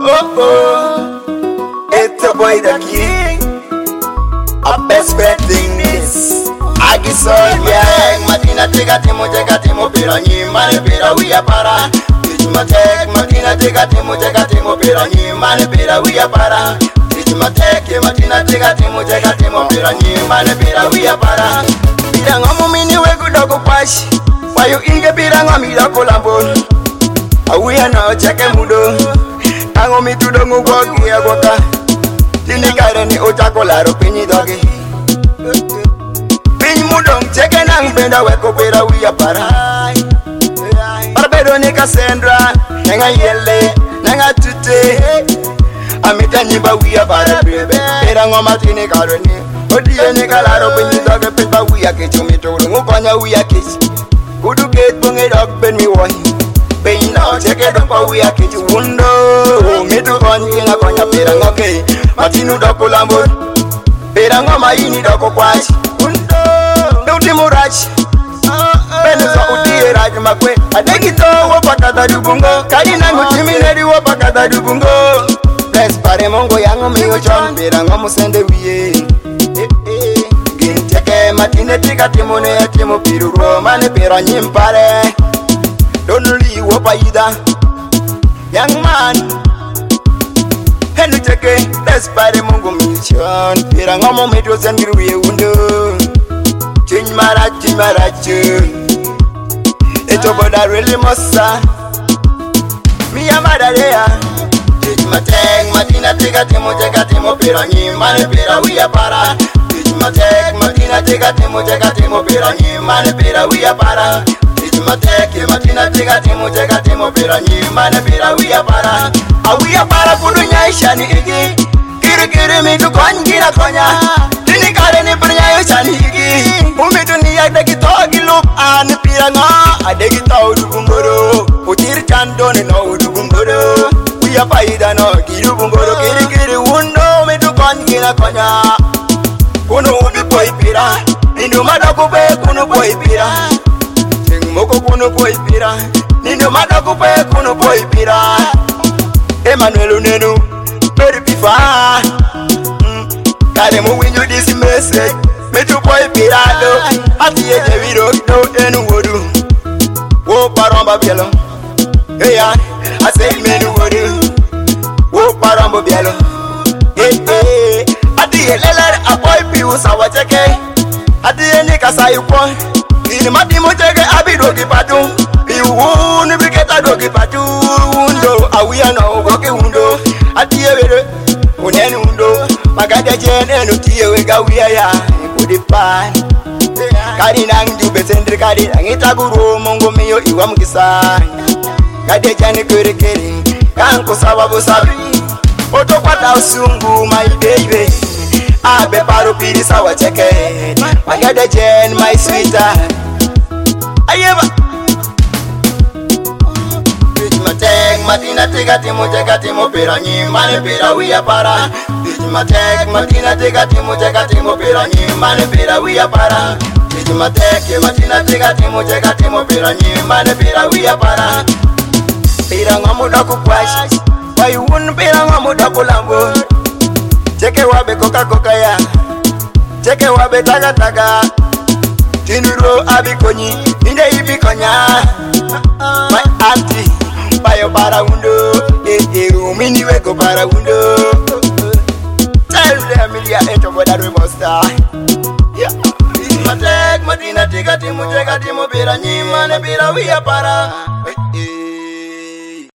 Oh, it's a boy the king. I'm expecting this. I get so yeah. Martina take a timo pera ni mane pera we are para. Teach my tech. Martina take a timo pera ni mane pera we are para. Teach my tech. Martina take a timo pera ni mane pera we are para. Pira ngomu mini we good dog kwash. Why you inge pira ngomi da kolambol. We are now check mudo. Tango mi tu dongo gogi agoka. Tini kare ni otakolaro pinyi dogi. Pinyi mudong cheke nang benda weko pera we are para. Barbedo ni Cassandra, nanga yele, nanga tute. Amita niba we are para bebe. Pera ngoma tini kare ni. Odie ni kalaro pinyi dogi pepa we are kichumi turu. Ngukonya we are kichi. Kudu gate bunge dog ben mi wohi. Pain now check it up we are kitty window. Me to konya konya pera ngoke. Matinu doko lambo. Pera ngoma ini doko kwash. Window. Uti murach. Bene so uti raj makwe. Adegito wopakata dubungo. Kadina ngutimi nedi wopakata dubungo. Bless pare mongo yango miyo chon. Pera ngomu sende wiye. Gin cheke matine tika timone ya timo piru romane pera nyimpare. Don't leave what I young man. Henry Jackie, that's by the Mungo mission. Pirangomo metros and Guru window. Change Marachi. It's over that really musta. Me a mother there. Teach my tag, Martina take a timo pirani, mane pera we are para. Teach my tag, Martina take a timo pirani, mane pera we are para. Mateke matina tega timo pera ni mane pera we are para. We are para kudunya ishani igi. Kiri mi tu kongira konya. Tini kare ni pernya ishani igi. Umi dunia degi togi lup an piranga. Adegi tau dubungoro. Utir chando ni no dubungoro. We are paida no kiru bungoro. Kiri wundo mi tu kongira konya. Kuno ubi boy pira. Indu madakupe kuno boy pira. Moko kuno boy pira, nindo madaku pe kuno boy pira. Emmanuel Nenu, very pifa. Kare mo winyo this message, me to boy pirado. Ati e deviro no enu wodu. Wo paramba bielo, yeah. I say me nu wodu. Wo paramba bielo, Ati e lele a boy pi usawa cheke. Ati e ni kasa yupo. Ini mati mojege abidogi patu. Iwu ni biketa dogi patu. Undo awiya no goke undo. Atiye wede uneni undo. Magade jene no tiye wega wiya ya. Kudi pa. Kari nang jube sendri kari nang itaguru mongo miyo iwa mkisa. Kade jane kere kanko sababu sabi. Oto kwata usungu my baby. Abe paro piri sawa cheke. Magade jen my sweetheart. Ayeba. Teach my tag, Martina tega timo pera ni mane pera we are para. Teach my tag, Martina tega timo pera ni mane pera we are para. Teach my tag, Martina tega timo pera ni mane pera we are para. Pera ngamu daku kwash. Why wouldn't pera ngamu daku lambo? Cheke wabe koka ya. Cheke wabe taga. Tinuro abikonyi, inde ibikonya. My auntie, bayo para undo. Mini weko para undo. Tell them media eto boda we must die. Matek, Martina tega timo pera ni mane pera we are para.